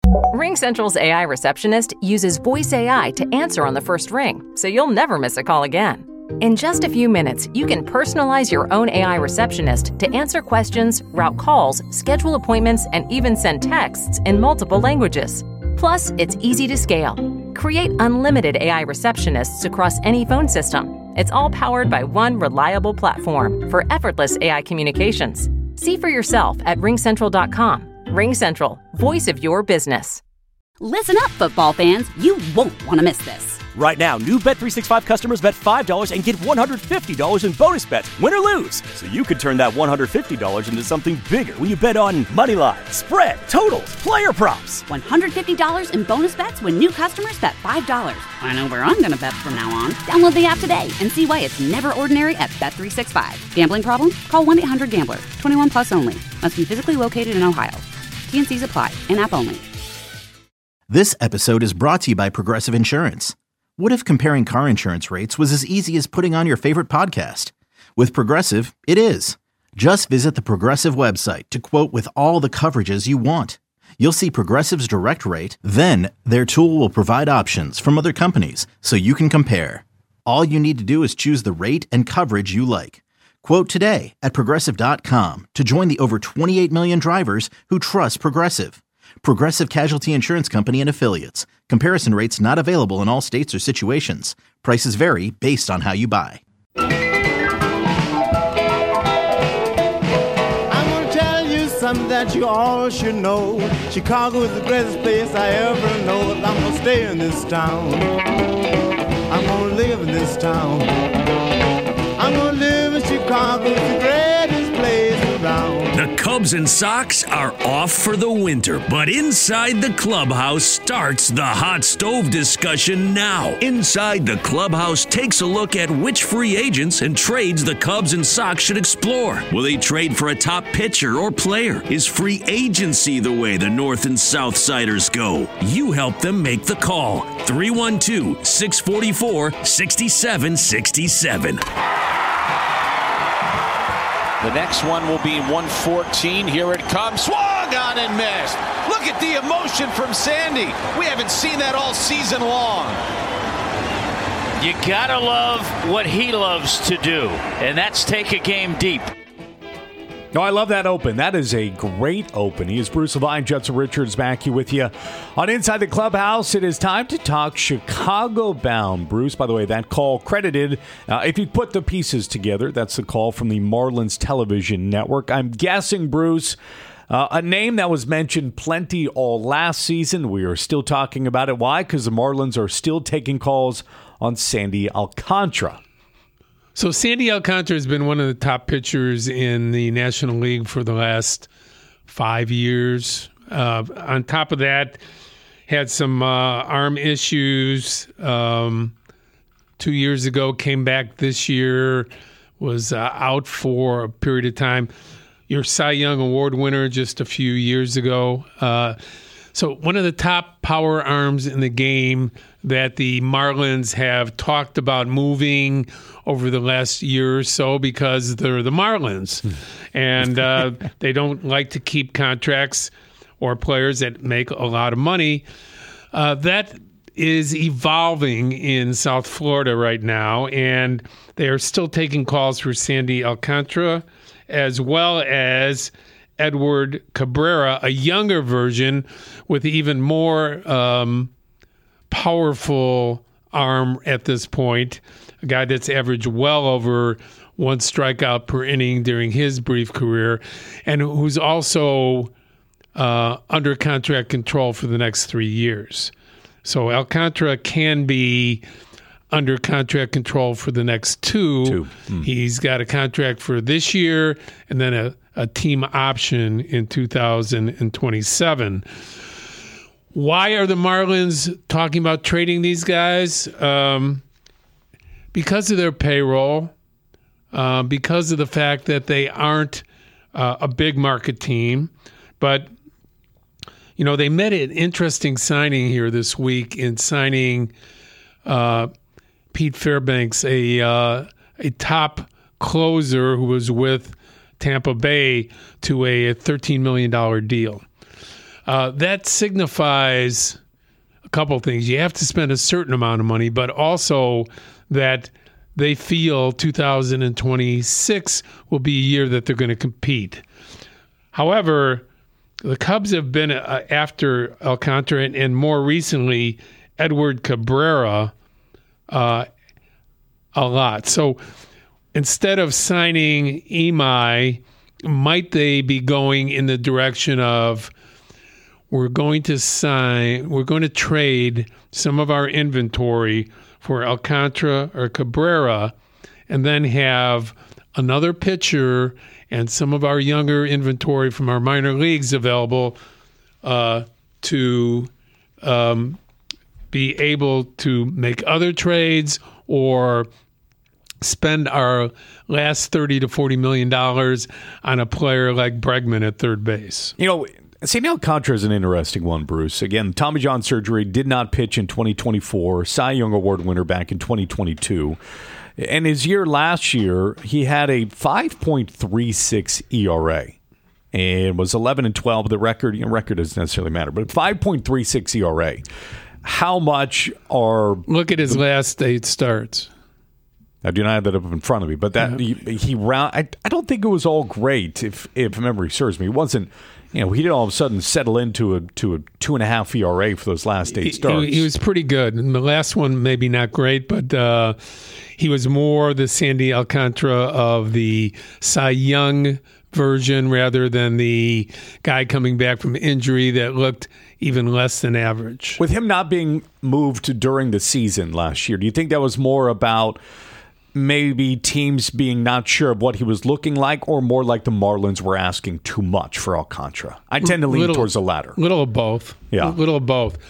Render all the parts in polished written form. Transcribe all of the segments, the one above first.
RingCentral's AI receptionist uses voice AI to answer on the first ring, so you'll never miss a call again. In just a few minutes, you can personalize your own AI receptionist to answer questions, route calls, schedule appointments, and even send texts in multiple languages. Plus, it's easy to scale. Create unlimited AI receptionists across any phone system. It's all powered by one reliable platform for effortless AI communications. See for yourself at ringcentral.com. RingCentral, voice of your business. Listen up, football fans. You won't want to miss this. Right now, new Bet365 customers bet $5 and get $150 in bonus bets, win or lose. So you could turn that $150 into something bigger when you bet on moneyline, spread, totals, player props. $150 in bonus bets when new customers bet $5. I know where I'm going to bet from now on. Download the app today and see why it's never ordinary at Bet365. Gambling problem? Call 1-800-GAMBLER. 21 plus only. Must be physically located in Ohio. T&Cs apply. In-app only. This episode is brought to you by Progressive Insurance. What if comparing car insurance rates was as easy as putting on your favorite podcast? With Progressive, it is. Just visit the Progressive website to quote with all the coverages you want. You'll see Progressive's direct rate, then their tool will provide options from other companies so you can compare. All you need to do is choose the rate and coverage you like. Quote today at Progressive.com to join the over 28 million drivers who trust Progressive. Progressive Casualty Insurance Company and Affiliates. Comparison rates not available in all states or situations. Prices vary based on how you buy. I'm gonna tell you something that you all should know. Chicago is the greatest place I ever know. I'm gonna stay in this town. I'm gonna live in this town. I'm gonna live in Chicago, it's the greatest place around. The Cubs and Sox are off for the winter, but inside the clubhouse starts the hot stove discussion now. Inside the clubhouse takes a look at which free agents and trades the Cubs and Sox should explore. Will they trade for a top pitcher or player? Is free agency the way the North and South Siders go? You help them make the call. 312-644-6767. The next one will be 114. Here it comes. Swung on and missed. Look at the emotion from Sandy. We haven't seen that all season long. You gotta love what he loves to do, and that's take a game deep. No, I love that open. That is a great open. He is Bruce Levine, Judson Richards back here with you on Inside the Clubhouse. It is time to talk Chicago bound. Bruce, by the way, that call credited. If you put the pieces together, that's the call from the Marlins television network. I'm guessing, Bruce, a name that was mentioned plenty all last season. We are still talking about it. Why? Because the Marlins are still taking calls on Sandy Alcantara. So Sandy Alcantara has been one of the top pitchers in the National League for the last 5 years. On top of that, had some arm issues 2 years ago, came back this year, was out for a period of time. Your Cy Young Award winner just a few years ago. So one of the top power arms in the game that the Marlins have talked about moving over the last year or so because they're the Marlins. And they don't like to keep contracts or players that make a lot of money. That is evolving in South Florida right now, and they are still taking calls for Sandy Alcantara as well as Edward Cabrera, a younger version with even more powerful arm at this point, a guy that's averaged well over one strikeout per inning during his brief career, and who's also under contract control for the next 3 years. So Alcantara can be under contract control for the next two. He's got a contract for this year and then a team option in 2027. Why are the Marlins talking about trading these guys? Because of their payroll, because of the fact that they aren't a big market team. But, you know, they made an interesting signing here this week in signing Pete Fairbanks, a top closer who was with Tampa Bay, to a $13 million deal. that signifies a couple things. You have to spend a certain amount of money, but also that they feel 2026 will be a year that they're going to compete. However, the Cubs have been after Alcantara and more recently Edward Cabrera a lot. So instead of signing Imai, might they be going in the direction of we're going to trade some of our inventory for Alcantara or Cabrera and then have another pitcher and some of our younger inventory from our minor leagues available to be able to make other trades or spend our last $30 to $40 million on a player like Bregman at third base. Sandy Alcantara is an interesting one, Bruce. Again, Tommy John surgery, did not pitch in 2024, Cy Young Award winner back in 2022. And his year last year, he had a 5.36 ERA and was 11-12. The record doesn't necessarily matter, but 5.36 ERA. How much are... Look at his last 8 starts. I do not have that up in front of me, but that I don't think it was all great, if memory serves me. It wasn't... he didn't all of a sudden settle into a 2.5 ERA for those last 8 starts. He was pretty good. And the last one, maybe not great, but he was more the Sandy Alcantara of the Cy Young version rather than the guy coming back from injury that looked even less than average. With him not being moved during the season last year, do you think that was more about maybe teams being not sure of what he was looking like, or more like the Marlins were asking too much for Alcantara? I tend to lean towards the latter. Little of both. Yeah. Little of both.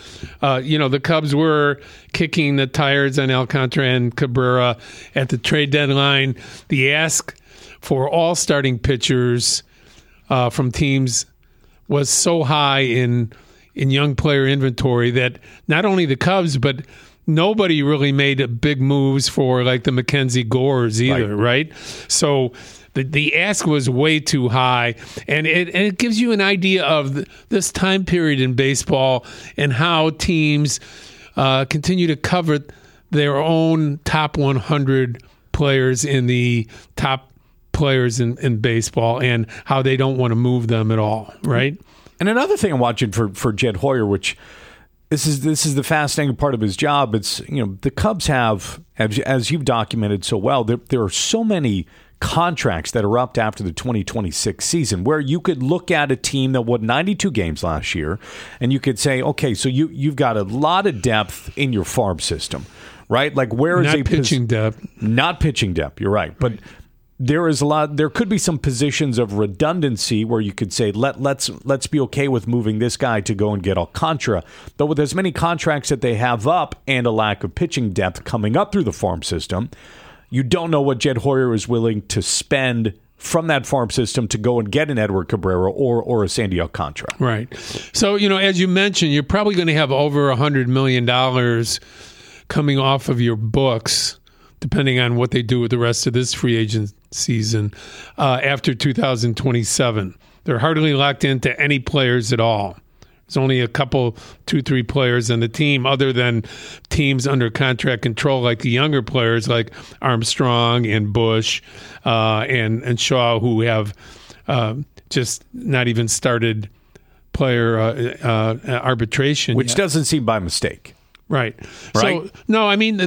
The Cubs were kicking the tires on Alcantara and Cabrera at the trade deadline. The ask for all starting pitchers from teams was so high in young player inventory that not only the Cubs, but nobody really made big moves for like the Mackenzie Gores either, right? So the ask was way too high, and it gives you an idea of this time period in baseball and how teams continue to covet their own top 100 players in the top players in baseball and how they don't want to move them at all, right? And another thing I'm watching for Jed Hoyer, which this is the fascinating part of his job. It's, the Cubs have, as you've documented so well, there are so many contracts that are up after the 2026 season where you could look at a team that won 92 games last year and you could say, okay, so you've got a lot of depth in your farm system, right? Like where is not pitching depth? Not pitching depth, you're right. But there could be some positions of redundancy where you could say, let's be okay with moving this guy to go and get Alcantara. But with as many contracts that they have up and a lack of pitching depth coming up through the farm system, you don't know what Jed Hoyer is willing to spend from that farm system to go and get an Edward Cabrera or a Sandy Alcantara. Right. So, as you mentioned, you're probably going to have over $100 million coming off of your books, depending on what they do with the rest of this free agent season after 2027. They're hardly locked into any players at all. There's only a couple, 2-3 players on the team other than teams under contract control, like the younger players like Armstrong and Bush and Shaw, who have just not even started player arbitration which yet. Doesn't seem by mistake. Right. So no, they've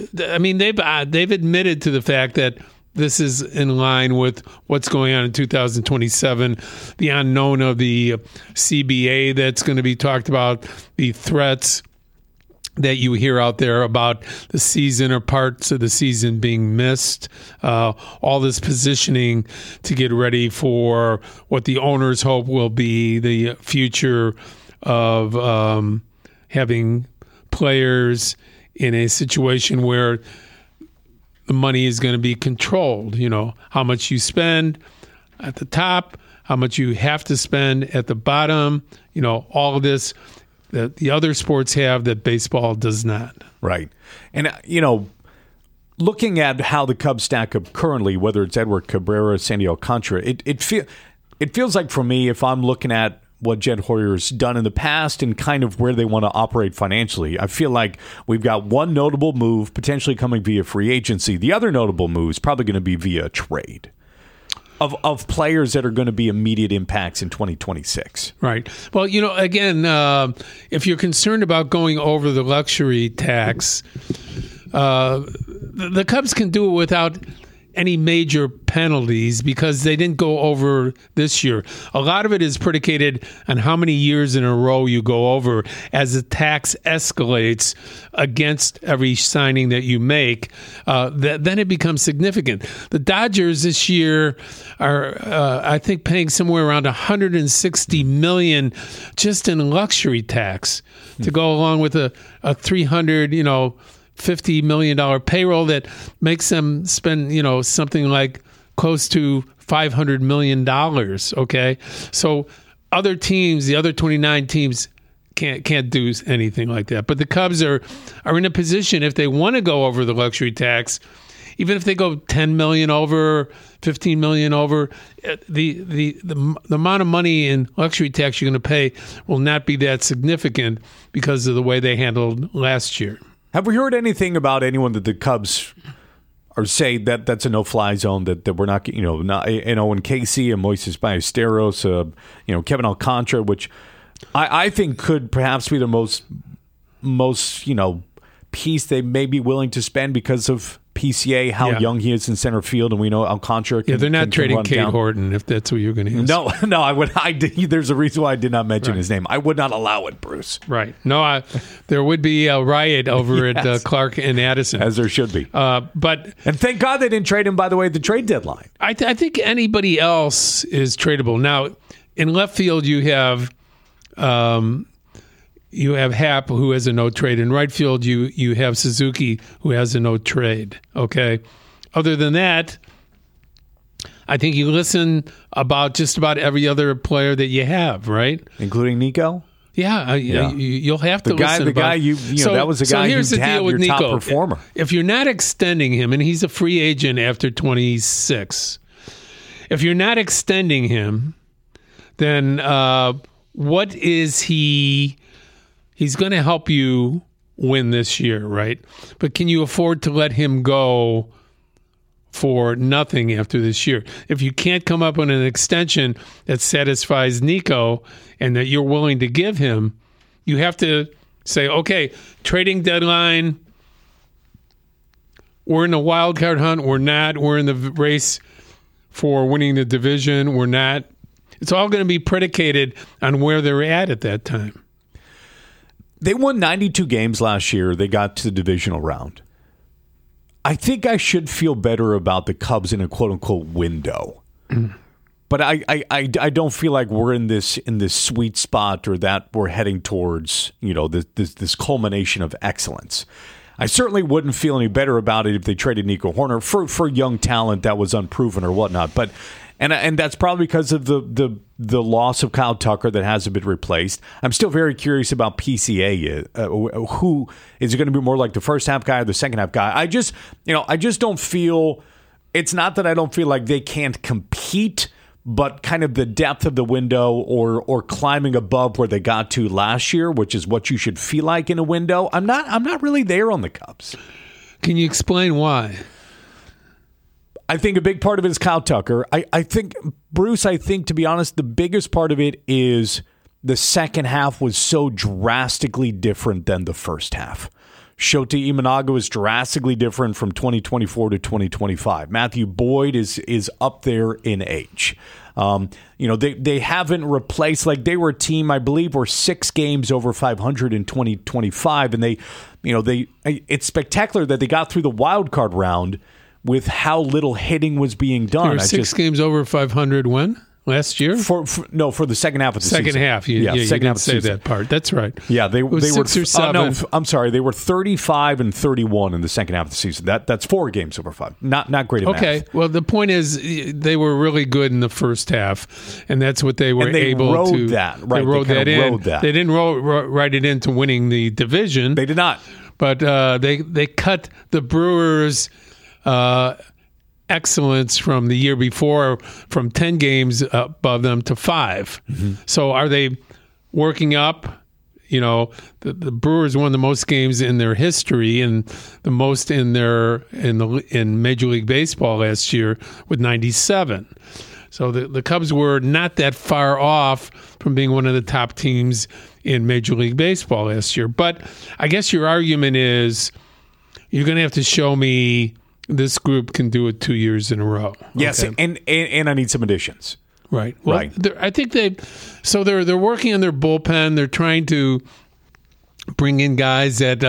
admitted to the fact that this is in line with what's going on in 2027, the unknown of the CBA that's going to be talked about, the threats that you hear out there about the season or parts of the season being missed, all this positioning to get ready for what the owners hope will be the future of having players in a situation where the money is going to be controlled. How much you spend at the top, how much you have to spend at the bottom, all of this that the other sports have that baseball does not. Right. And, looking at how the Cubs stack up currently, whether it's Edward Cabrera, Sandy Alcantara, it feels like for me, if I'm looking at Jed Hoyer's done in the past and kind of where they want to operate financially. I feel like we've got one notable move potentially coming via free agency. The other notable move is probably going to be via trade of players that are going to be immediate impacts in 2026. Right. Well, again, if you're concerned about going over the luxury tax, the Cubs can do it without any major penalties because they didn't go over this year. A lot of it is predicated on how many years in a row you go over. As the tax escalates against every signing that you make, then it becomes significant. The Dodgers this year are, I think, paying somewhere around $160 million just in luxury tax to go along with a $300, $50 million payroll that makes them spend, something like close to $500 million. Okay. So other teams, the other 29 teams can't do anything like that. But the Cubs are in a position, if they want to go over the luxury tax, even if they go 10 million over, 15 million over, the amount of money in luxury tax you're going to pay will not be that significant because of the way they handled last year. Have we heard anything about anyone that the Cubs are say that's a no-fly zone, that we're not, Owen Casey and Moises Ballesteros, Kevin Alcantara, which I think could perhaps be the most piece they may be willing to spend because of PCA, how young he is in center field, and we know Alcantara can. Yeah, they're not trading Cade Horton, if that's what you're going to ask. No, I would. There's a reason why I did not mention his name. I would not allow it, Bruce. Right. No, there would be a riot over at Clark and Addison, as there should be. And thank God they didn't trade him. By the way, at the trade deadline. I think anybody else is tradable. Now, in left field, you have Happ, who has a no trade. In right field, you have Suzuki, who has a no trade. Okay. Other than that, I think you listen about just about every other player that you have, right? Including Nico? Yeah. You'll have to listen. The guy that was the guy who's the deal with Nico. Top performer. If you're not extending him, and he's a free agent after 26, if you're not extending him, then what is he? He's going to help you win this year, right? But can you afford to let him go for nothing after this year? If you can't come up with an extension that satisfies Nico and that you're willing to give him, you have to say, okay, trading deadline, we're in the wild card hunt, we're not, we're in the race for winning the division, we're not. It's all going to be predicated on where they're at that time. They won 92 games last year. They got to the divisional round. I think I should feel better about the Cubs in a quote-unquote window. But I don't feel like we're in this sweet spot or that we're heading towards, this culmination of excellence. I certainly wouldn't feel any better about it if they traded Nico Hoerner for young talent that was unproven or whatnot. But And that's probably because of the loss of Kyle Tucker that hasn't been replaced. I'm still very curious about PCA. Who is it going to be more like the first half guy or the second half guy? I just don't feel. It's not that I don't feel like they can't compete, but kind of the depth of the window or climbing above where they got to last year, which is what you should feel like in a window. I'm not really there on the Cubs. Can you explain why? I think a big part of it is Kyle Tucker. I think, Bruce, to be honest, the biggest part of it is the second half was so drastically different than the first half. Shota Imanaga was drastically different from 2024 to 2025. Matthew Boyd is up there in age. They haven't replaced, like they were a team, I believe, were 6 games over 500 in 2025. And it's spectacular that they got through the wild card round with how little hitting was being done. There were 6 games over 500 when? Last year? For the second half of the season. Second half. You didn't say that part. That's right. Yeah, they were 6 or 7. I'm sorry. They were 35 and 31 in the second half of the season. That's 4 games over 5. Not great at math. Okay. Well, the point is they were really good in the first half, and that's what they were able to. Rode that. Right. They rode that in. They didn't ride it into winning the division. They did not. But they cut the Brewers excellence from the year before, from 10 games above them to 5. Mm-hmm. So are they working up? You know, the Brewers won the most games in their history and the most in Major League Baseball last year with 97. So the Cubs were not that far off from being one of the top teams in Major League Baseball last year. But I guess your argument is you're going to have to show me this group can do it 2 years in a row. Yes, okay? and I need some additions. Right. Well, right. I think they're working on their bullpen. They're trying to bring in guys that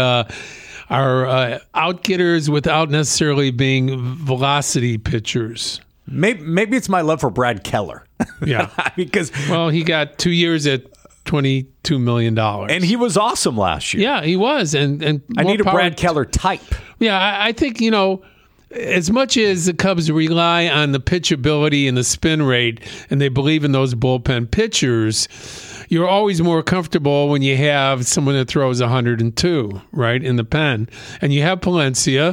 are out-getters without necessarily being velocity pitchers. Maybe it's my love for Brad Keller. Yeah. Because he got 2 years at $22 million. And he was awesome last year. Yeah, he was. And I need a Brad Keller type. Yeah, I think, you know, as much as the Cubs rely on the pitchability and the spin rate, and they believe in those bullpen pitchers, you're always more comfortable when you have someone that throws 102, right, in the pen. And you have Palencia.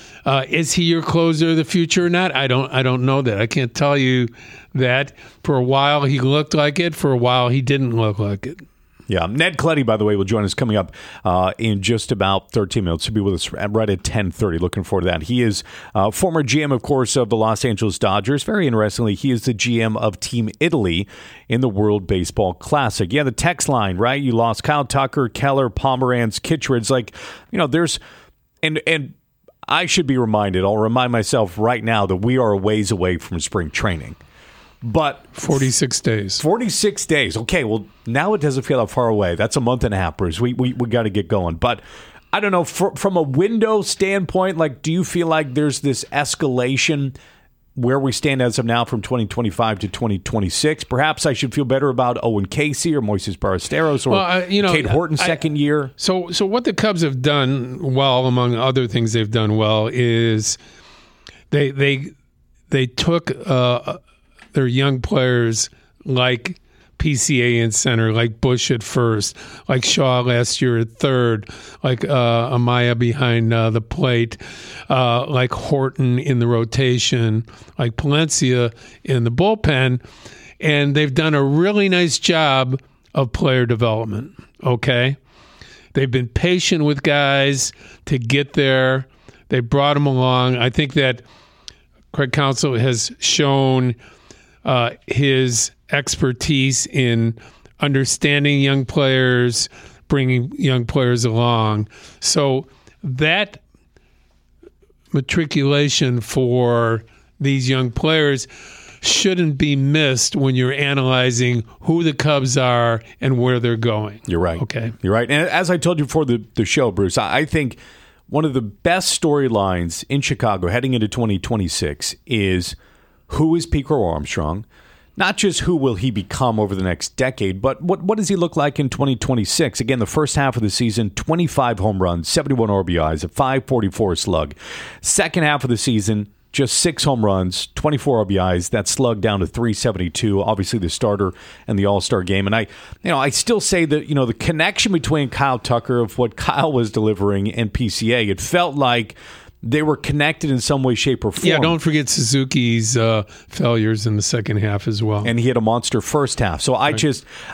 Is he your closer of the future or not? I don't know that. I can't tell you that. For a while he looked like it. For a while he didn't look like it. Yeah, Ned Cleddy, by the way, will join us coming up in just about 13 minutes. He'll be with us right at 10:30. Looking forward to that. He is former GM, of course, of the Los Angeles Dodgers. Very interestingly, he is the GM of Team Italy in the World Baseball Classic. Yeah, the text line, right? You lost Kyle Tucker, Keller, Pomeranz, Kittredge. Like, you know, there's and I should be reminded. I'll remind myself right now that we are a ways away from spring training. But 46 days. 46 days. Okay, well, now it doesn't feel that far away. That's a month and a half, Bruce. We got to get going. But I don't know, from a window standpoint, like, do you feel like there's this escalation where we stand as of now from 2025 to 2026? Perhaps I should feel better about Owen Casey or Moises Ballesteros or Cade Horton's second year. So what the Cubs have done well, among other things they've done well, is they took their young players like PCA in center, like Bush at first, like Shaw last year at third, like Amaya behind the plate, like Horton in the rotation, like Palencia in the bullpen. And they've done a really nice job of player development, okay? They've been patient with guys to get there. They brought them along. I think that Craig Counsell has shown his expertise in understanding young players, bringing young players along. So that matriculation for these young players shouldn't be missed when you're analyzing who the Cubs are and where they're going. You're right. Okay. You're right. And as I told you before the show, Bruce, I think one of the best storylines in Chicago heading into 2026 is who is Pico Armstrong? Not just who will he become over the next decade, but what does he look like in 2026? Again, the first half of the season, 25 home runs, 71 RBIs, a 544 slug. Second half of the season, just 6 home runs, 24 RBIs. That slug down to 372. Obviously, the starter and the All-Star game. And I still say that the connection between Kyle Tucker of what Kyle was delivering and PCA, it felt like they were connected in some way, shape, or form. Yeah, don't forget Suzuki's failures in the second half as well. And he had a monster first half. So I'd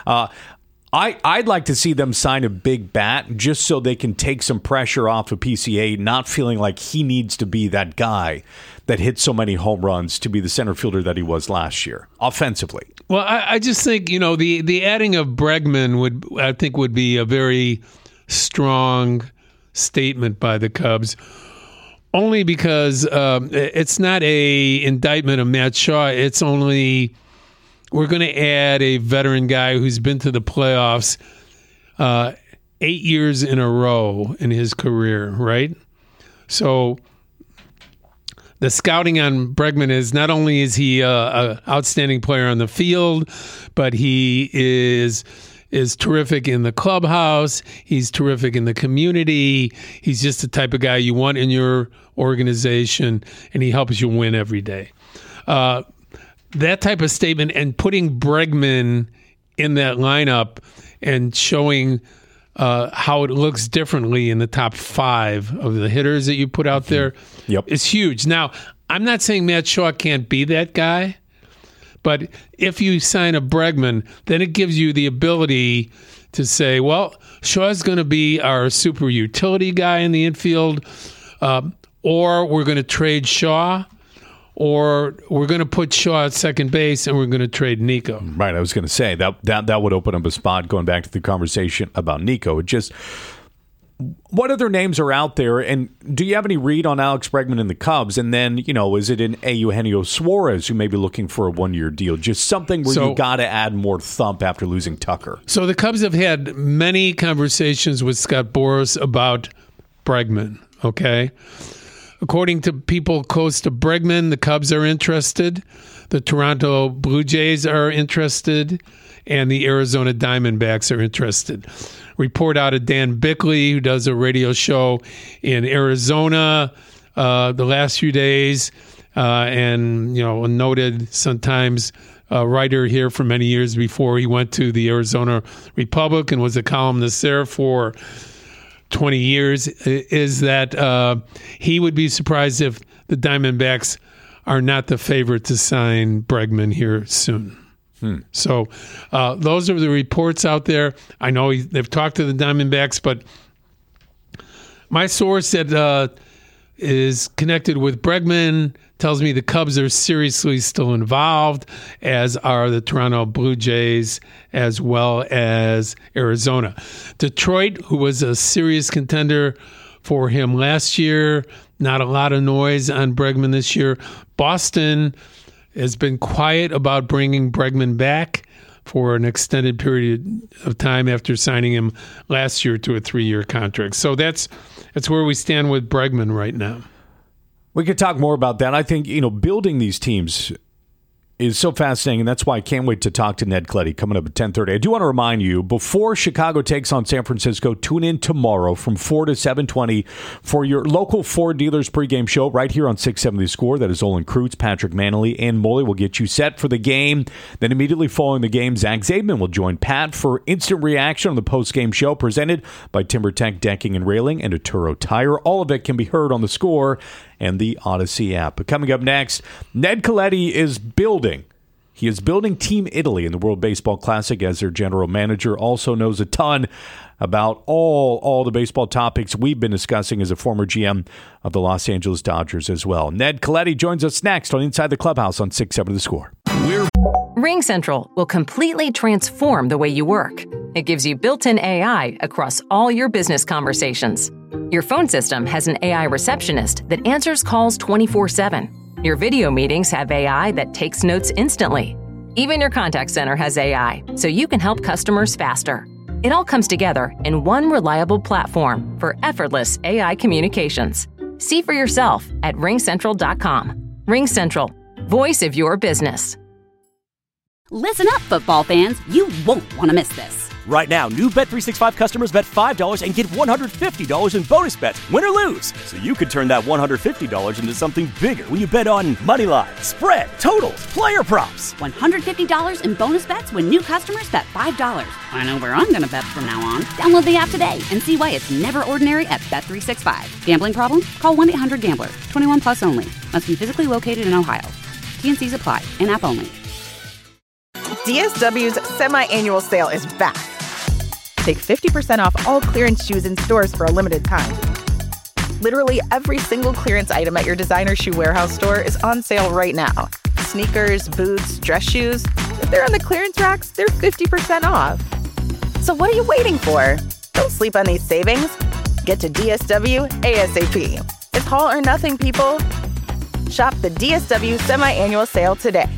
like to see them sign a big bat just so they can take some pressure off of PCA, not feeling like he needs to be that guy that hit so many home runs to be the center fielder that he was last year, offensively. Well, I just think, the adding of Bregman would be a very strong statement by the Cubs. Only because it's not a indictment of Matt Shaw. It's only we're going to add a veteran guy who's been to the playoffs 8 years in a row in his career, right? So the scouting on Bregman is not only is he an outstanding player on the field, but he is terrific in the clubhouse. He's terrific in the community. He's just the type of guy you want in your organization, and he helps you win every day. That type of statement and putting Bregman in that lineup and showing how it looks differently in the top 5 of the hitters that you put out there is huge. Now, I'm not saying Matt Shaw can't be that guy, but if you sign a Bregman, then it gives you the ability to say, well, Shaw's going to be our super utility guy in the infield, or we're going to trade Shaw, or we're going to put Shaw at second base and we're going to trade Nico. Right, I was going to say that would open up a spot going back to the conversation about Nico. It just, what other names are out there, and do you have any read on Alex Bregman and the Cubs? And then, is it an Eugenio Suarez who may be looking for a one-year deal? Just something where you got to add more thump after losing Tucker. So the Cubs have had many conversations with Scott Boras about Bregman, okay? According to people close to Bregman, the Cubs are interested, the Toronto Blue Jays are interested, and the Arizona Diamondbacks are interested. Report out of Dan Bickley, who does a radio show in Arizona the last few days, and a noted sometimes writer here for many years before he went to the Arizona Republic and was a columnist there for 20 years, is that he would be surprised if the Diamondbacks are not the favorite to sign Bregman here soon. So those are the reports out there. I know they've talked to the Diamondbacks, but my source that is connected with Bregman tells me the Cubs are seriously still involved, as are the Toronto Blue Jays, as well as Arizona. Detroit, who was a serious contender for him last year, not a lot of noise on Bregman this year. Boston has been quiet about bringing Bregman back for an extended period of time after signing him last year to a 3-year contract. So that's where we stand with Bregman right now. We could talk more about that. I think, building these teams is so fascinating, and that's why I can't wait to talk to Ned Cleddy coming up at 10:30. I do want to remind you, before Chicago takes on San Francisco, tune in tomorrow from 4 to 7:20 for your local Ford dealers pregame show right here on 670 The Score. That is Olin Kreutz, Patrick Manley, and Moley will get you set for the game. Then immediately following the game, Zach Zaidman will join Pat for instant reaction on the post-game show presented by TimberTech Decking and Railing and Arturo Tire. All of it can be heard on The Score and the Odyssey app. But coming up next, Ned Cleddy is building. He is building Team Italy in the World Baseball Classic as their general manager. Also knows a ton about all the baseball topics we've been discussing as a former GM of the Los Angeles Dodgers as well. Ned Cleddy joins us next on Inside the Clubhouse on 670 The Score. RingCentral will completely transform the way you work. It gives you built-in AI across all your business conversations. Your phone system has an AI receptionist that answers calls 24/7. Your video meetings have AI that takes notes instantly. Even your contact center has AI, so you can help customers faster. It all comes together in one reliable platform for effortless AI communications. See for yourself at ringcentral.com. RingCentral, voice of your business. Listen up, football fans. You won't want to miss this. Right now, new Bet365 customers bet $5 and get $150 in bonus bets, win or lose. So you could turn that $150 into something bigger when you bet on moneyline, spread, totals, player props. $150 in bonus bets when new customers bet $5. I know where I'm going to bet from now on. Download the app today and see why it's never ordinary at Bet365. Gambling problem? Call 1-800-GAMBLER. 21 plus only. Must be physically located in Ohio. T&Cs apply. In-app only. DSW's semi-annual sale is back. Take 50% off all clearance shoes in stores for a limited time. Literally every single clearance item at your designer shoe warehouse store is on sale right now. Sneakers, boots, dress shoes. If they're on the clearance racks, they're 50% off. So what are you waiting for? Don't sleep on these savings. Get to DSW ASAP. It's haul or nothing, people. Shop the DSW semi-annual sale today.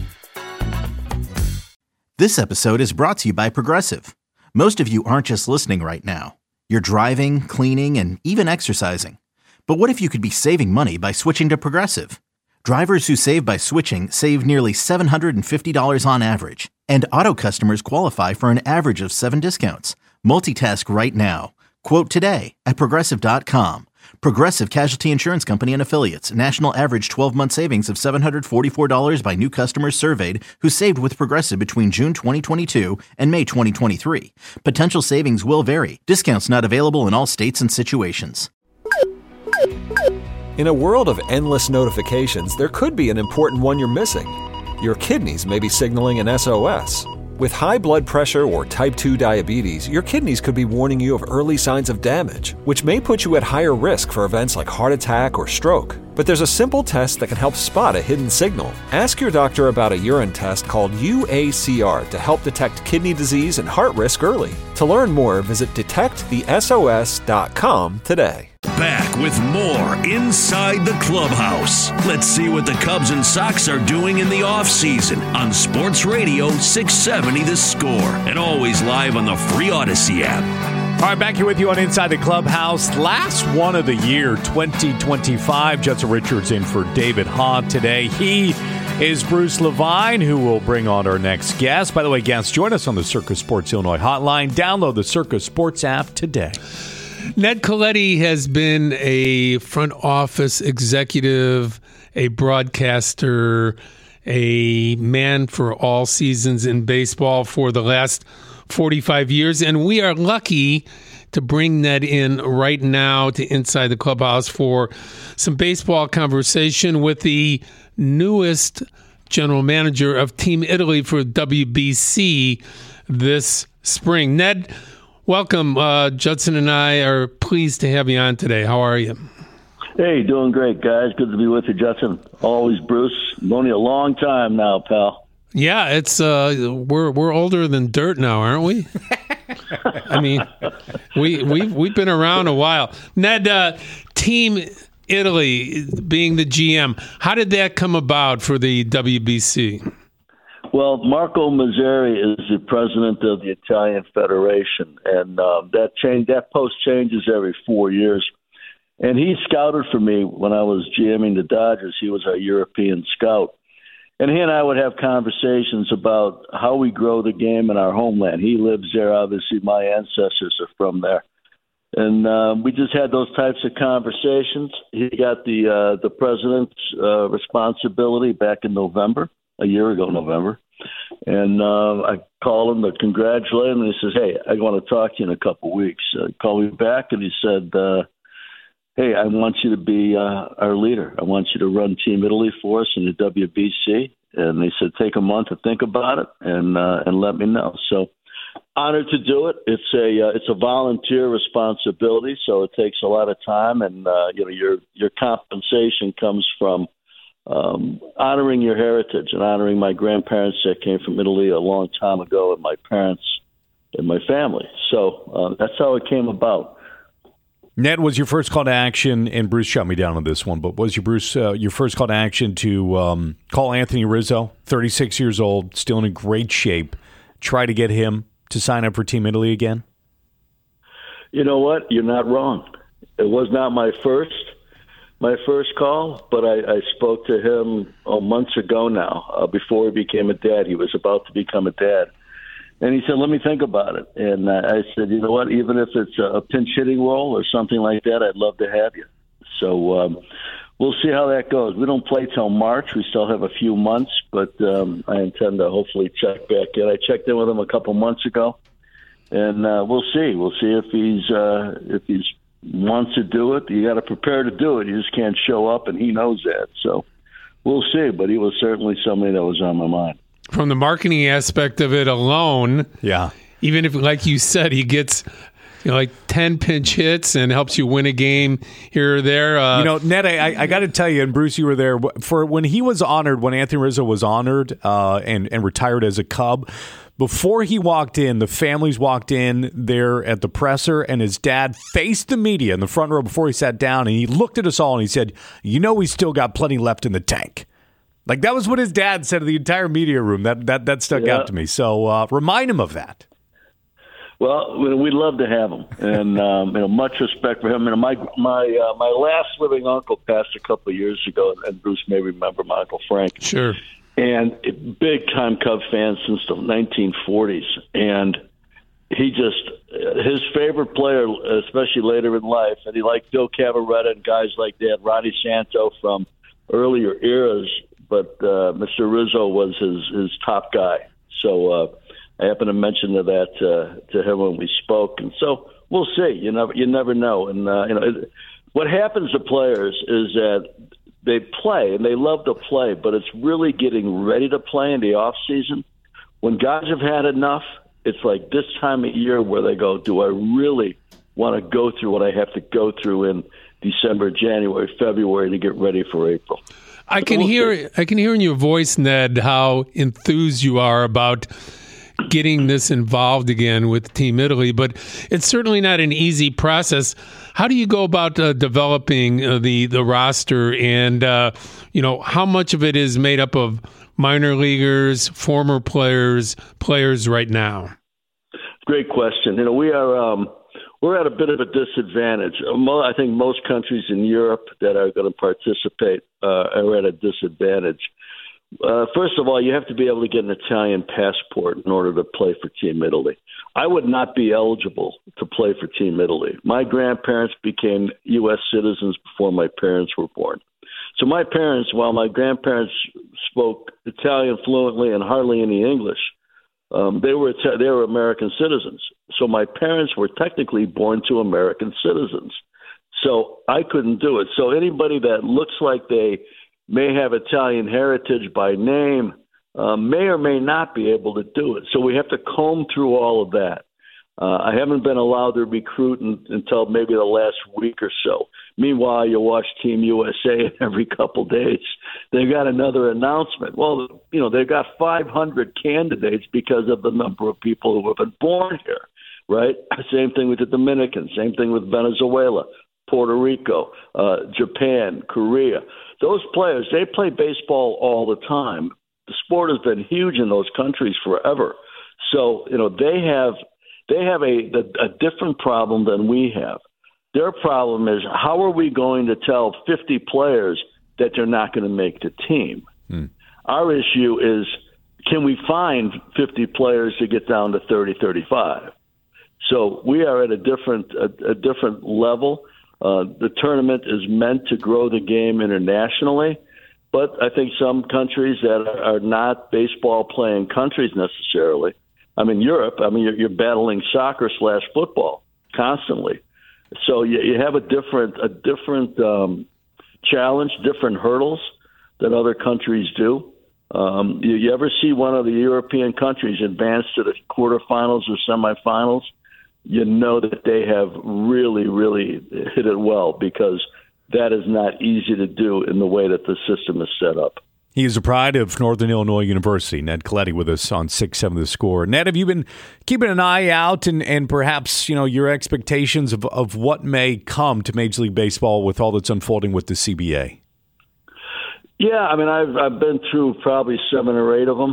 This episode is brought to you by Progressive. Most of you aren't just listening right now. You're driving, cleaning, and even exercising. But what if you could be saving money by switching to Progressive? Drivers who save by switching save nearly $750 on average. And auto customers qualify for an average of 7 discounts. Multitask right now. Quote today at Progressive.com. Progressive Casualty Insurance Company and Affiliates. National average 12-month savings of $744 by new customers surveyed who saved with Progressive between June 2022 and May 2023. Potential savings will vary. Discounts not available in all states and situations. In a world of endless notifications, there could be an important one you're missing. Your kidneys may be signaling an SOS. With high blood pressure or type 2 diabetes, your kidneys could be warning you of early signs of damage, which may put you at higher risk for events like heart attack or stroke. But there's a simple test that can help spot a hidden signal. Ask your doctor about a urine test called UACR to help detect kidney disease and heart risk early. To learn more, visit detectthesos.com today. Back with more Inside the Clubhouse. Let's see what the Cubs and Sox are doing in the offseason on Sports Radio 670 The Score, and always live on the free Odyssey app. All right, back here with you on Inside the Clubhouse. Last one of the year, 2025. Judson Richards in for David Hahn today. He is Bruce Levine, who will bring on our next guest. By the way, guests, join us on the Circa Sports Illinois hotline. Download the Circa Sports app today. Ned Colletti has been a front office executive, a broadcaster, a man for all seasons in baseball for the last 45 years. And we are lucky to bring Ned in right now to Inside the Clubhouse for some baseball conversation with the newest general manager of Team Italy for WBC this spring. Ned, welcome. Judson and I are pleased to have you on today. How are you? Hey, doing great, guys. Good to be with you, Judson. Always, Bruce. Known you a long time now, pal. Yeah, it's we're older than dirt now, aren't we? I mean, we've been around a while. Ned, Team Italy being the GM, how did that come about for the WBC? Well, Marco Mazzari is the president of the Italian Federation, and that post changes every 4 years. And he scouted for me when I was GMing the Dodgers. He was our European scout. And he and I would have conversations about how we grow the game in our homeland. He lives there. Obviously, my ancestors are from there. And we just had those types of conversations. He got the president's responsibility back in November. A year ago, November. And I called him to congratulate him, and he says, hey, I want to talk to you in a couple of weeks. He called me back, and he said, hey, I want you to be our leader. I want you to run Team Italy for us in the WBC. And he said, take a month to think about it and let me know. So honored to do it. It's a volunteer responsibility, so it takes a lot of time, and your compensation comes from honoring your heritage and honoring my grandparents that came from Italy a long time ago, and my parents and my family. So that's how it came about. Ned, was your first call to action, and Bruce shut me down on this one, but was your first call to action to call Anthony Rizzo, 36 years old, still in great shape, try to get him to sign up for Team Italy again? You know what? You're not wrong. It was not my first call, but I spoke to him months ago now, before he became a dad. He was about to become a dad. And he said, let me think about it. And I said, you know what, even if it's a pinch hitting role or something like that, I'd love to have you. So we'll see how that goes. We don't play till March. We still have a few months, but I intend to hopefully check back in. I checked in with him a couple months ago, and we'll see. We'll see if he's wants to do it. You got to prepare to do it. You just can't show up, and he knows that. So we'll see. But he was certainly somebody that was on my mind. From the marketing aspect of it alone, yeah. Even if, like you said, he gets like 10 pinch hits and helps you win a game here or there. Ned, I got to tell you, and Bruce, you were there for when he was honored, when Anthony Rizzo was honored and retired as a Cub. Before he walked in, the families walked in there at the presser, and his dad faced the media in the front row before he sat down, and he looked at us all and he said, he's still got plenty left in the tank. Like, that was what his dad said to the entire media room. That stuck out to me. So remind him of that. Well, we'd love to have him, and much respect for him. And my last living uncle passed a couple of years ago, and Bruce may remember my Uncle Frank. Sure. And a big-time Cub fan since the 1940s. And his favorite player, especially later in life, and he liked Bill Cavaretta and guys like that, Ronnie Santo from earlier eras, but Mr. Rizzo was his top guy. So I happened to mention that to him when we spoke. And so we'll see. You never know. And what happens to players is that they play, and they love to play, but it's really getting ready to play in the off season. When guys have had enough, it's like this time of year where they go, do I really want to go through what I have to go through in December, January, February to get ready for April? I can hear in your voice, Ned, how enthused you are about getting this involved again with Team Italy, but it's certainly not an easy process. How do you go about developing the roster, and how much of it is made up of minor leaguers, former players right now? Great question. We're at a bit of a disadvantage. I think most countries in Europe that are going to participate are at a disadvantage. First of all, you have to be able to get an Italian passport in order to play for Team Italy. I would not be eligible to play for Team Italy. My grandparents became U.S. citizens before my parents were born. So my parents, while my grandparents spoke Italian fluently and hardly any English, they were American citizens. So my parents were technically born to American citizens. So I couldn't do it. So anybody that looks like they may have Italian heritage by name may or may not be able to do it. So we have to comb through all of that. I haven't been allowed to recruit until maybe the last week or so. Meanwhile, you watch Team USA every couple days. They've got another announcement. Well, they've got 500 candidates because of the number of people who have been born here, right? Same thing with the Dominicans, same thing with Venezuela, Puerto Rico, Japan, Korea. Those players, they play baseball all the time. The sport has been huge in those countries forever. So, they have a different problem than we have. Their problem is, how are we going to tell 50 players that they're not going to make the team? Our issue is, can we find 50 players to get down to 30, 35? So we are at a different level. The tournament is meant to grow the game internationally, but I think some countries that are not baseball-playing countries necessarily, Europe, you're battling soccer/football constantly. So you have a different challenge, different hurdles that other countries do. You ever see one of the European countries advance to the quarterfinals or semifinals? You know that they have really, really hit it well, because that is not easy to do in the way that the system is set up. He is a pride of Northern Illinois University. Ned Colletti with us on 6-7 The Score. Ned, have you been keeping an eye out and perhaps your expectations of what may come to Major League Baseball with all that's unfolding with the CBA? Yeah, I've been through probably 7 or 8 of them,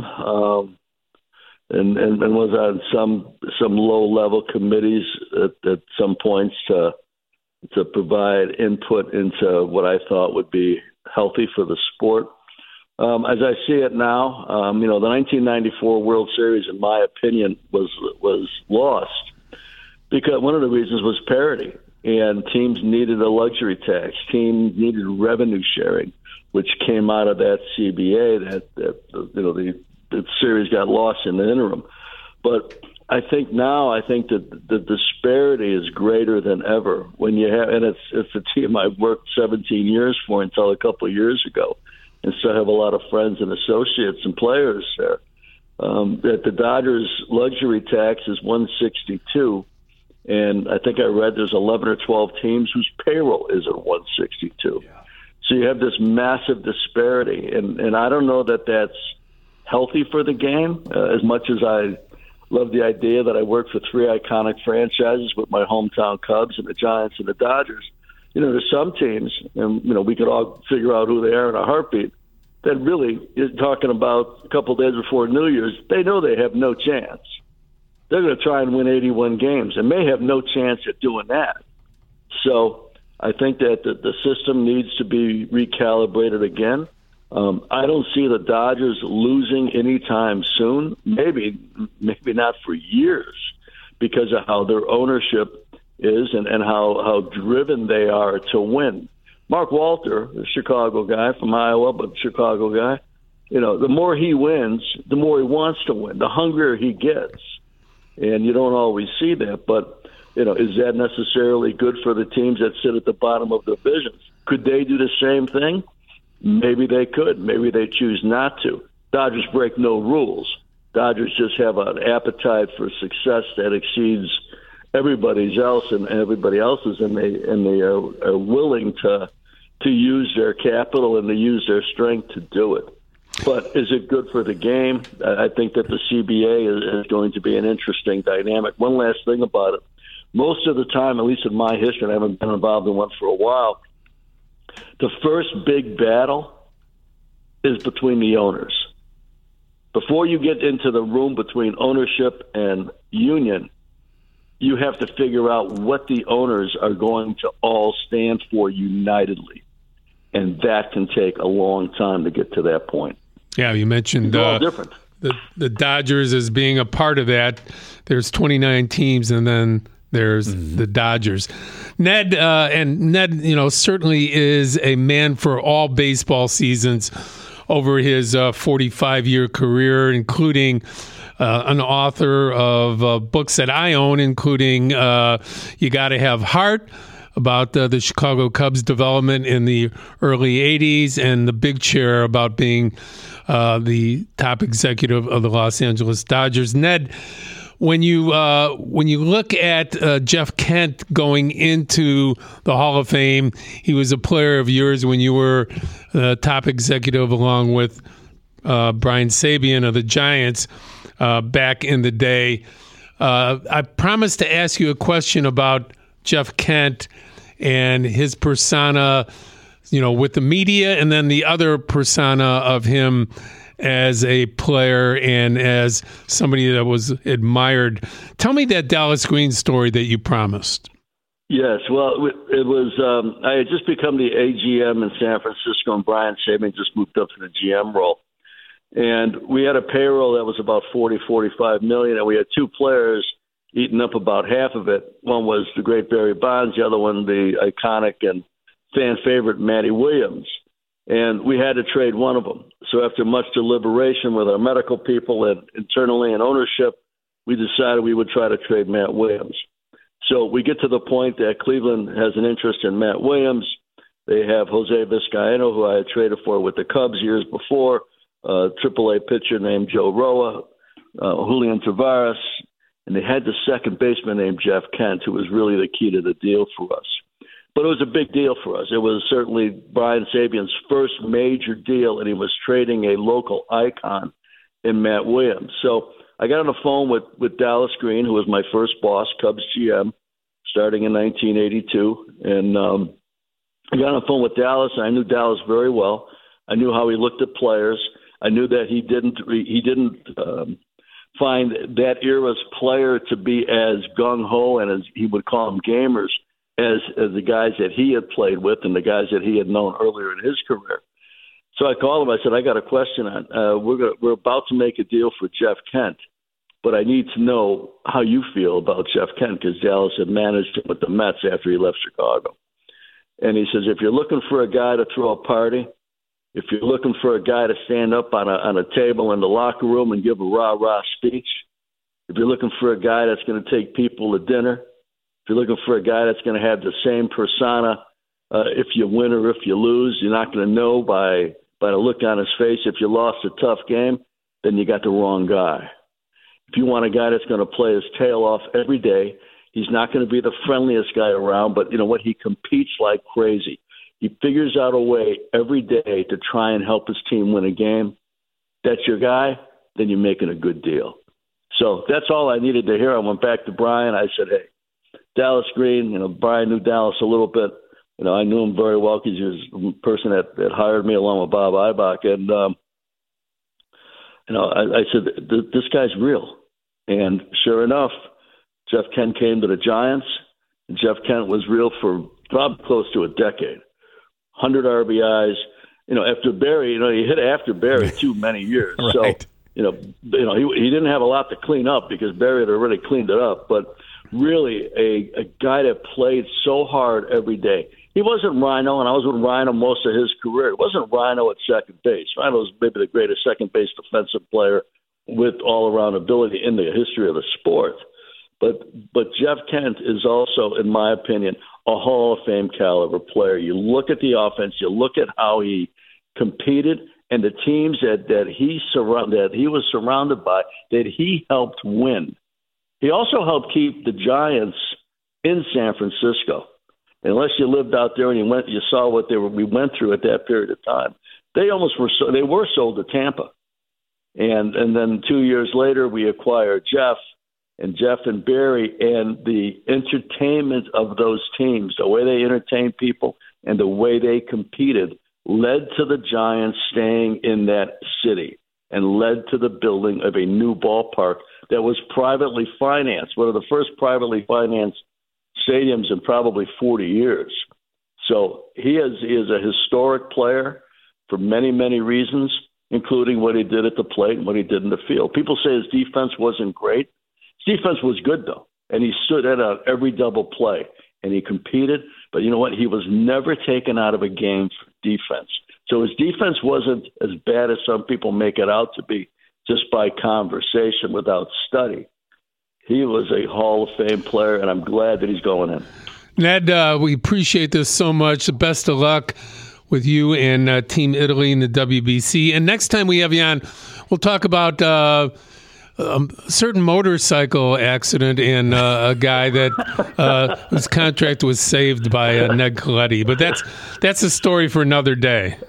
and was on some low-level committees at some points to provide input into what I thought would be healthy for the sport. As I see it now, the 1994 World Series, in my opinion, was lost because one of the reasons was parity, and teams needed a luxury tax. Teams needed revenue sharing, which came out of that CBA. The series got lost in the interim. But I think that the disparity is greater than ever when you have, and it's a team I've worked 17 years for until a couple of years ago, and still have a lot of friends and associates and players there. That the Dodgers luxury tax is $162, and I think I read there's 11 or 12 teams whose payroll is at $162. Yeah. So you have this massive disparity, and I don't know that that's healthy for the game. As much as I love the idea that I worked for 3 iconic franchises with my hometown Cubs and the Giants and the Dodgers, there's some teams, and we could all figure out who they are in a heartbeat, that really is talking about a couple of days before New Year's. They know they have no chance. They're going to try and win 81 games and may have no chance at doing that. So I think that the system needs to be recalibrated again. I don't see the Dodgers losing anytime soon, maybe not for years, because of how their ownership is and how driven they are to win. Mark Walter, a Chicago guy from Iowa, but Chicago guy, the more he wins, the more he wants to win, the hungrier he gets. And you don't always see that, but Is that necessarily good for the teams that sit at the bottom of the divisions? Could they do the same thing? Maybe they could. Maybe they choose not to. Dodgers break no rules. Dodgers just have an appetite for success that exceeds everybody else's, and they are willing to use their capital and to use their strength to do it. But is it good for the game? I think that the CBA is going to be an interesting dynamic. One last thing about it. Most of the time, at least in my history, and I haven't been involved in one for a while, the first big battle is between the owners. Before you get into the room between ownership and union, you have to figure out what the owners are going to all stand for unitedly. And that can take a long time to get to that point. Yeah, you mentioned different. The Dodgers as being a part of that. There's 29 teams, and then there's the Dodgers. Ned, certainly is a man for all baseball seasons over his 45-year career, including an author of books that I own, including You Gotta Have Heart, about the Chicago Cubs development in the early 80s, and The Big Chair about being the top executive of the Los Angeles Dodgers. Ned, when you look at Jeff Kent going into the Hall of Fame, he was a player of yours when you were the top executive along with Brian Sabean of the Giants back in the day. I promised to ask you a question about Jeff Kent and his persona, with the media, and then the other persona of him as a player and as somebody that was admired. Tell me that Dallas Green story that you promised. Yes, well, it was I had just become the AGM in San Francisco, and Brian Sabean just moved up to the GM role. And we had a payroll that was about $40-45 million, and we had two players eating up about half of it. One was the great Barry Bonds, the other one the iconic and fan favorite Matty Williams. And we had to trade one of them. So after much deliberation with our medical people and internally and ownership, we decided we would try to trade Matt Williams. So we get to the point that Cleveland has an interest in Matt Williams. They have Jose Vizcaíno, who I had traded for with the Cubs years before, a AAA pitcher named Joe Roa, Julian Tavares, and they had the second baseman named Jeff Kent, who was really the key to the deal for us. But it was a big deal for us. It was certainly Brian Sabean's first major deal, and he was trading a local icon in Matt Williams. So I got on the phone with Dallas Green, who was my first boss, Cubs GM, starting in 1982. And I got on the phone with Dallas, and I knew Dallas very well. I knew how he looked at players. I knew that he didn't find that era's player to be as gung-ho and as he would call them gamers as the guys that he had played with and the guys that he had known earlier in his career. So I called him. I said, I got a question on. We're about to make a deal for Jeff Kent, but I need to know how you feel about Jeff Kent because Dallas had managed him with the Mets after he left Chicago. And he says, if you're looking for a guy to throw a party, if you're looking for a guy to stand up on a table in the locker room and give a rah-rah speech, if you're looking for a guy that's going to take people to dinner, if you're looking for a guy that's going to have the same persona, if you win or if you lose, you're not going to know by the look on his face. If you lost a tough game, then you got the wrong guy. If you want a guy that's going to play his tail off every day, he's not going to be the friendliest guy around, but you know what? He competes like crazy. He figures out a way every day to try and help his team win a game. That's your guy, then you're making a good deal. So that's all I needed to hear. I went back to Brian. I said, hey, Dallas Green, Brian knew Dallas a little bit. I knew him very well because he was the person that hired me along with Bob Ibach. And, I said, this guy's real. And sure enough, Jeff Kent came to the Giants. And Jeff Kent was real for probably close to a decade. 100 RBIs. After Barry, he hit after Barry too many years. Right. So, he didn't have a lot to clean up because Barry had already cleaned it up. But really, a guy that played so hard every day. He wasn't Rhino, and I was with Rhino most of his career. It wasn't Rhino at second base. Rhino was maybe the greatest second base defensive player with all-around ability in the history of the sport. But Jeff Kent is also, in my opinion, a Hall of Fame caliber player. You look at the offense, you look at how he competed, and the teams that he was surrounded by, that he helped win. He also helped keep the Giants in San Francisco. Unless you lived out there and you saw what we went through at that period of time. They were sold to Tampa, and then 2 years later we acquired Jeff and Barry, and the entertainment of those teams, the way they entertained people and the way they competed, led to the Giants staying in that city and led to the building of a new ballpark that was privately financed, one of the first privately financed stadiums in probably 40 years. So he is a historic player for many, many reasons, including what he did at the plate and what he did in the field. People say his defense wasn't great. His defense was good, though, and he stood out every double play, and he competed. But you know what? He was never taken out of a game for defense. So his defense wasn't as bad as some people make it out to be just by conversation without study. He was a Hall of Fame player, and I'm glad that he's going in. Ned, we appreciate this so much. The best of luck with you and Team Italy in the WBC. And next time we have you on, we'll talk about a certain motorcycle accident and a guy that whose contract was saved by Ned Colletti. But that's a story for another day.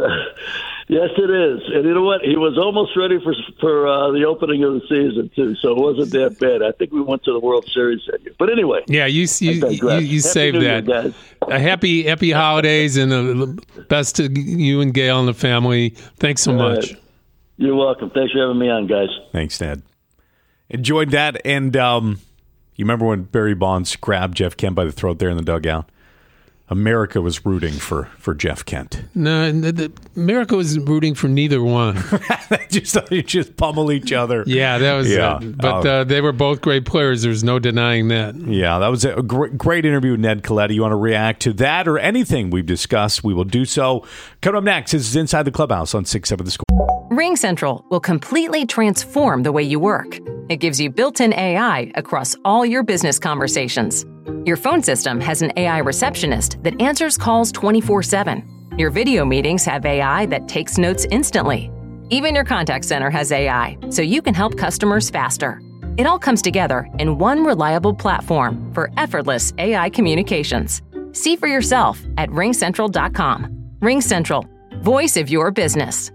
Yes, it is. And you know what? He was almost ready for the opening of the season, too, so it wasn't that bad. I think we went to the World Series that year. But anyway. Yeah, you saved that. Year, guys. Happy holidays, and the best to you and Gail and the family. Thanks so much. You're welcome. Thanks for having me on, guys. Thanks, Ned. Enjoyed that. And you remember when Barry Bonds grabbed Jeff Kent by the throat there in the dugout? America was rooting for Jeff Kent. No, America was rooting for neither one. They just pummel each other. Yeah, that was it. But they were both great players. There's no denying that. Yeah, that was a great interview with Ned Colletti. You want to react to that or anything we've discussed, we will do so. Coming up next, this is Inside the Clubhouse on 6-7 The Score. RingCentral will completely transform the way you work. It gives you built-in AI across all your business conversations. Your phone system has an AI receptionist that answers calls 24/7. Your video meetings have AI that takes notes instantly. Even your contact center has AI, so you can help customers faster. It all comes together in one reliable platform for effortless AI communications. See for yourself at ringcentral.com. RingCentral, voice of your business.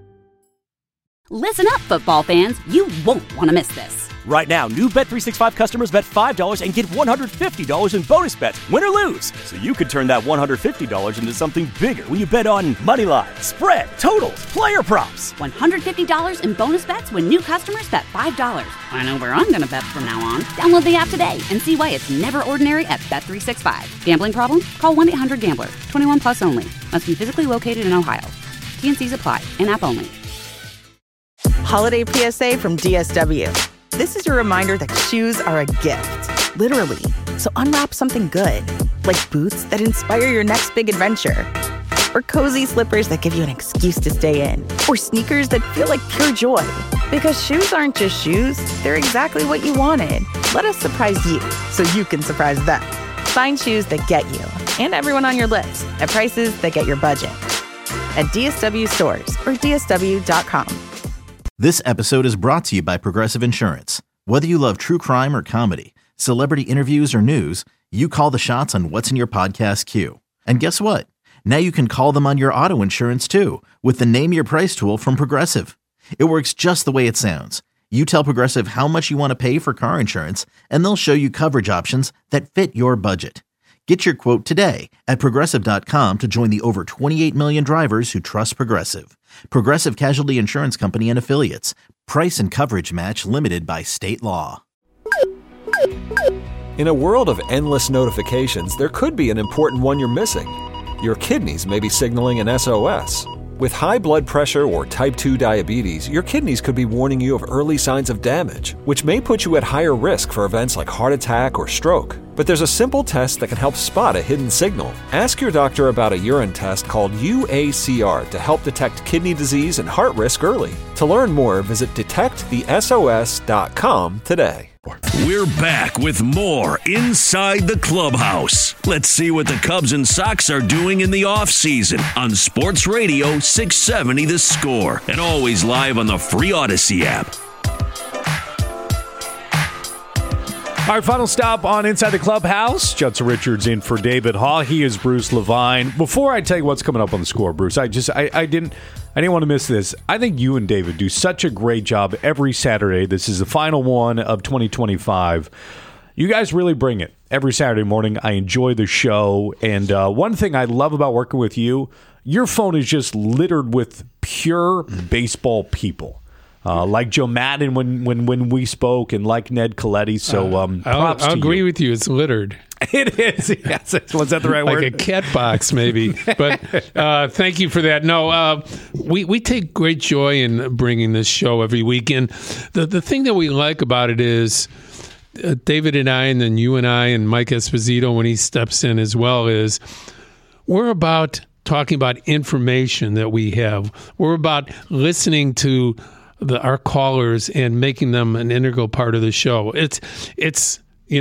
Listen up, football fans. You won't want to miss this. Right now, new Bet365 customers bet $5 and get $150 in bonus bets, win or lose. So you could turn that $150 into something bigger when you bet on money line, spread, totals, player props. $150 in bonus bets when new customers bet $5. I know where I'm going to bet from now on. Download the app today and see why it's never ordinary at Bet365. Gambling problem? Call 1-800-GAMBLER. 21 plus only. Must be physically located in Ohio. T&Cs apply. In-app only. Holiday PSA from DSW. This is your reminder that shoes are a gift, literally. So unwrap something good, like boots that inspire your next big adventure, or cozy slippers that give you an excuse to stay in, or sneakers that feel like pure joy. Because shoes aren't just shoes, they're exactly what you wanted. Let us surprise you so you can surprise them. Find shoes that get you and everyone on your list at prices that get your budget. At DSW stores or DSW.com. This episode is brought to you by Progressive Insurance. Whether you love true crime or comedy, celebrity interviews or news, you call the shots on what's in your podcast queue. And guess what? Now you can call them on your auto insurance too with the Name Your Price tool from Progressive. It works just the way it sounds. You tell Progressive how much you want to pay for car insurance, and they'll show you coverage options that fit your budget. Get your quote today at Progressive.com to join the over 28 million drivers who trust Progressive. Progressive Casualty Insurance Company and Affiliates. Price and coverage match limited by state law. In a world of endless notifications, there could be an important one you're missing. Your kidneys may be signaling an SOS. With high blood pressure or type 2 diabetes, your kidneys could be warning you of early signs of damage, which may put you at higher risk for events like heart attack or stroke. But there's a simple test that can help spot a hidden signal. Ask your doctor about a urine test called UACR to help detect kidney disease and heart risk early. To learn more, visit detectthesos.com today. We're back with more Inside the Clubhouse. Let's see what the Cubs and Sox are doing in the offseason on Sports Radio 670 The Score, and always live on the free Odyssey app. All right, final stop on Inside the Clubhouse. Judson Richards in for David Haugh. He is Bruce Levine. Before I tell you what's coming up on the score, Bruce, I didn't want to miss this. I think you and David do such a great job every Saturday. This is the final one of 2025. You guys really bring it every Saturday morning. I enjoy the show. And one thing I love about working with you, your phone is just littered with pure baseball people. Like Joe Madden when we spoke, and like Ned Coletti. So props to you. I'll agree with you. It's littered. It is. Yes. Was that the right word? Like a cat box, maybe. But thank you for that. No, we take great joy in bringing this show every week. And the thing that we like about it is David and I, and then you and I, and Mike Esposito when he steps in as well, is we're about talking about information that we have. We're about listening to our callers and making them an integral part of the show. It's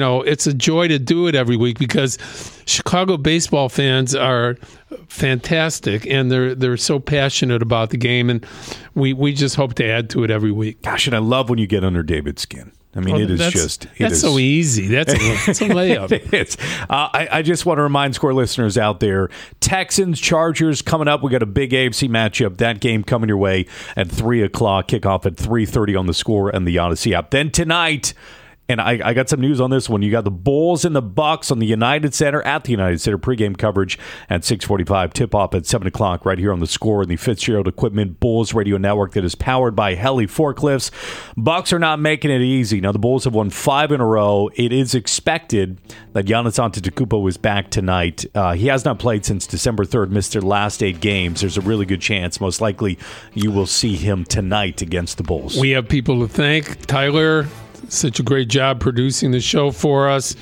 a joy to do it every week because Chicago baseball fans are fantastic and they're so passionate about the game, and we just hope to add to it every week. Gosh, and I love when you get under David's skin. I mean, that's so easy. That's a layup. It is. I just want to remind Score listeners out there, Texans, Chargers coming up. We got a big AFC matchup. That game coming your way at 3 o'clock. Kickoff at 3:30 on the Score and the Odyssey app. Then tonight, and I got some news on this one. You got the Bulls and the Bucks on the United Center, at the United Center. Pregame coverage at 6:45. Tip-off at 7 o'clock right here on the Score and the Fitzgerald Equipment Bulls radio network that is powered by Heli Forklifts. Bucks are not making it easy. Now, the Bulls have won 5 in a row. It is expected that Giannis Antetokounmpo is back tonight. He has not played since December 3rd, missed their last 8 games. There's a really good chance, most likely, you will see him tonight against the Bulls. We have people to thank. Tyler, such a great job producing the show for us.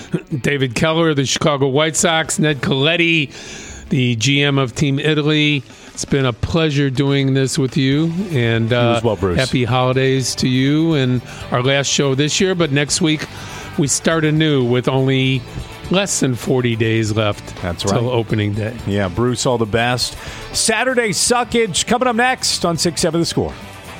David Keller, the Chicago White Sox. Ned Coletti, the GM of Team Italy. It's been a pleasure doing this with you. And you as well, Bruce. Happy holidays to you, and our last show this year. But next week, we start anew with only less than 40 days left. That's right. Till opening day. Yeah, Bruce, all the best. Saturday Suckage coming up next on 6-7 The Score.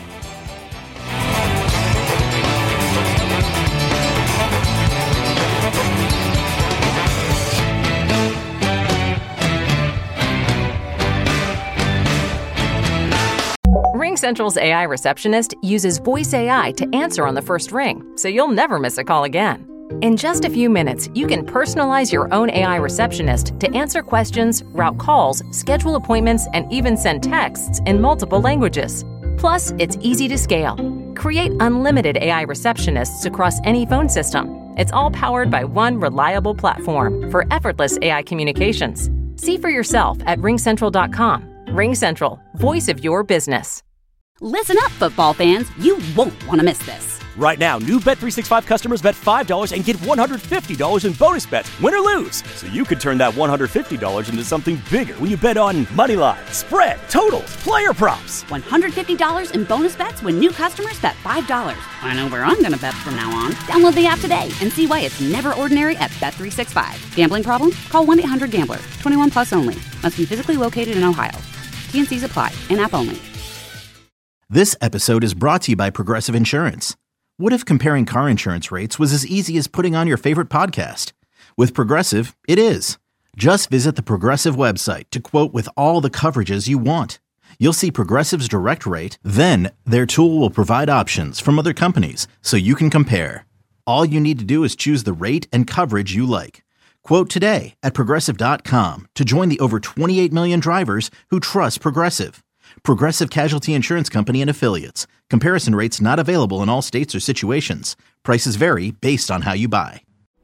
RingCentral's AI receptionist uses voice AI to answer on the first ring, so you'll never miss a call again. In just a few minutes, you can personalize your own AI receptionist to answer questions, route calls, schedule appointments, and even send texts in multiple languages. Plus, it's easy to scale. Create unlimited AI receptionists across any phone system. It's all powered by one reliable platform for effortless AI communications. See for yourself at ringcentral.com. RingCentral, voice of your business. Listen up, football fans. You won't want to miss this. Right now, new Bet365 customers bet $5 and get $150 in bonus bets, win or lose. So you could turn that $150 into something bigger when you bet on money line, spread, totals, player props. $150 in bonus bets when new customers bet $5. I know where I'm going to bet from now on. Download the app today and see why it's never ordinary at Bet365. Gambling problem? Call 1-800-GAMBLER. 21 plus only. Must be physically located in Ohio. T&Cs apply. In-app only. This episode is brought to you by Progressive Insurance. What if comparing car insurance rates was as easy as putting on your favorite podcast? With Progressive, it is. Just visit the Progressive website to quote with all the coverages you want. You'll see Progressive's direct rate, then their tool will provide options from other companies so you can compare. All you need to do is choose the rate and coverage you like. Quote today at Progressive.com to join the over 28 million drivers who trust Progressive. Progressive Casualty Insurance Company and Affiliates. Comparison rates not available in all states or situations. Prices vary based on how you buy.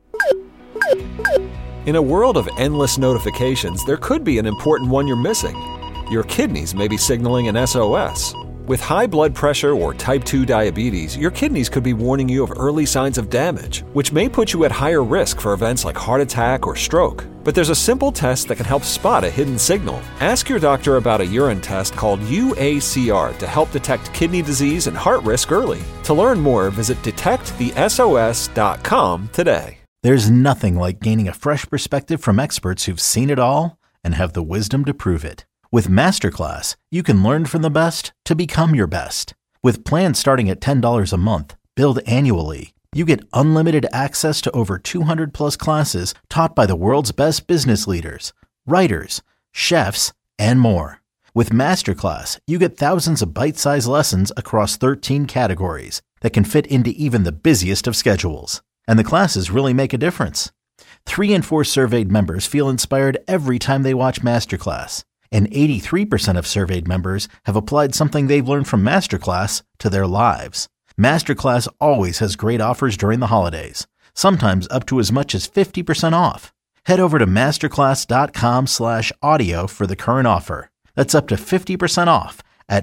In a world of endless notifications, there could be an important one you're missing. Your kidneys may be signaling an SOS. With high blood pressure or type 2 diabetes, your kidneys could be warning you of early signs of damage, which may put you at higher risk for events like heart attack or stroke. But there's a simple test that can help spot a hidden signal. Ask your doctor about a urine test called UACR to help detect kidney disease and heart risk early. To learn more, visit detectthesos.com today. There's nothing like gaining a fresh perspective from experts who've seen it all and have the wisdom to prove it. With Masterclass, you can learn from the best to become your best. With plans starting at $10 a month, billed annually, you get unlimited access to over 200 plus classes taught by the world's best business leaders, writers, chefs, and more. With Masterclass, you get thousands of bite-sized lessons across 13 categories that can fit into even the busiest of schedules. And the classes really make a difference. 3 in 4 surveyed members feel inspired every time they watch Masterclass. And 83% of surveyed members have applied something they've learned from Masterclass to their lives. Masterclass always has great offers during the holidays, sometimes up to as much as 50% off. Head over to masterclass.com/audio for the current offer. That's up to 50% off at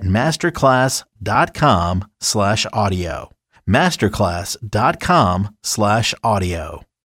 masterclass.com/audio. masterclass.com/audio.